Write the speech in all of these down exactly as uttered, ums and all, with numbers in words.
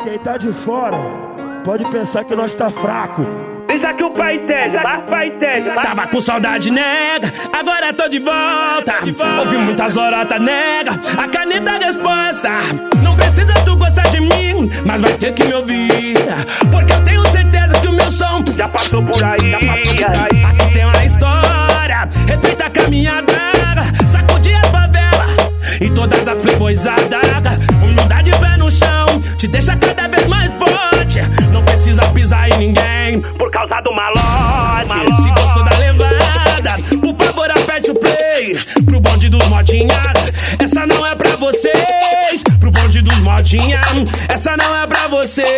Quem tá de fora pode pensar que nós tá fraco. Deixa que o pai entende, o pai entende. Tava com saudade, nega, agora tô de volta. Ouvi muitas lorotas, nega, a caneta é a resposta. Não precisa tu gostar de mim, mas vai ter que me ouvir, porque eu tenho certeza que o meu som já passou por aí, já passou por aí. Aqui tem uma história, respeita a caminhada, sacudir a favela e todas as playboyzadas. Humildade e pé no chão te deixa cada vez mais forte. Não precisa pisar em ninguém por causa do malote. Se gostou da levada, por favor aperte o play pro bonde dos modinha. Essa não é pra vocês. Pro bonde dos modinha, essa não é pra vocês.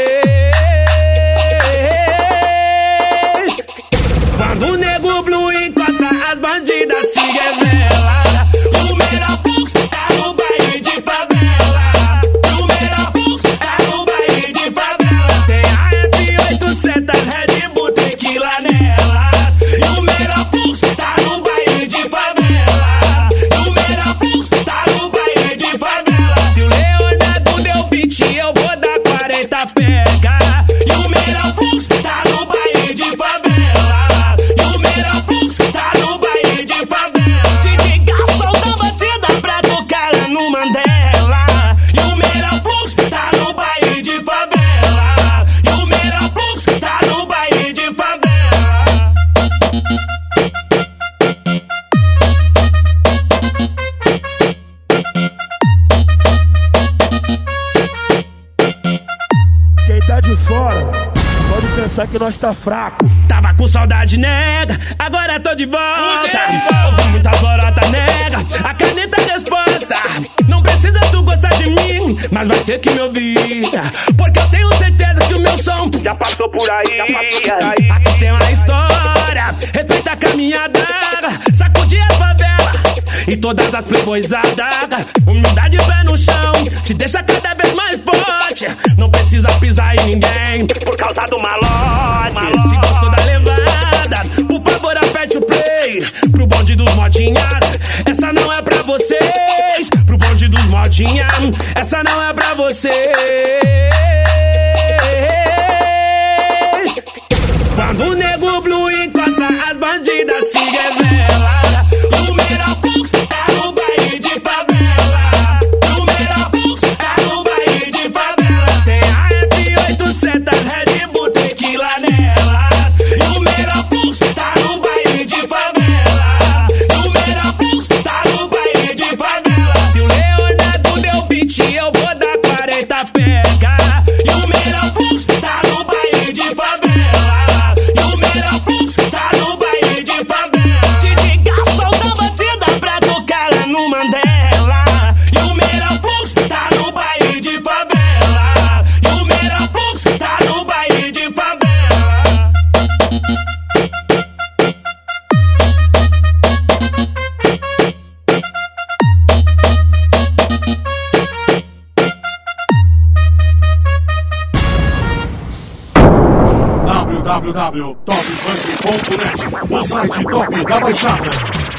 Quando o nego blue encosta, as bandidas se revelam. O melhor fluxo é no baile de favela. O melhor fluxo é no baile de favela. Tem a F oitocentos, Red Bull, tequila nelas. E o melhor fluxo tá no baile de favela. E o melhor fluxo tá no baile de favela. Se o Leonardo deu beat, eu vou dar quarenta pega. E o melhor fluxo tá no baile de favela. E o melhor fluxo tá no baile de favela. D J Garçom da batida pra tocar lá no Mandela. E o melhor fluxo tá no baile de favela. E o melhor fluxo tá no baile de favela. Quem tá de fora pode pensar que nós tá fraco. Tava com saudade, nega, agora tô de volta. Ouvi muitas lorotas, nega, a caneta é a resposta. Não precisa tu gostar de mim, mas vai ter que me ouvir, porque eu tenho certeza que o meu som já passou por aí, já passou por aí. Aqui tem uma história, respeita a caminhada, sacudir a favela e todas as playboyzadas. Humildade e pé no chão te deixa cada vez mais forte. Não precisa pisar em ninguém por causa do malote. Se gostou da levada, por favor aperte o play pro bonde dos modinha. Essa não é pra vocês. Pro bonde dos modinha, essa não é pra vocês. Quando o nego blue encosta, as bandidas se revelam. O melhor fluxo é no baile de favela. O melhor fluxo é no baile de favela. Tem a F oitocentos, Red Bull, tequila nelas. E o melhor fluxo tá no baile de favela. E o melhor fluxo tá no baile de favela. Se o Leonardo deu beat, eu vou dar quarenta pega. E o melhor fluxo tá no baile de favela. E o melhor fluxo tá no baile de favela. D J Garçom da batida pra tocar lá no Mandela. E o melhor fluxo tá no baile de favela. E o melhor fluxo tá no baile de favela. w w w ponto top funk ponto net, o site top da Baixada.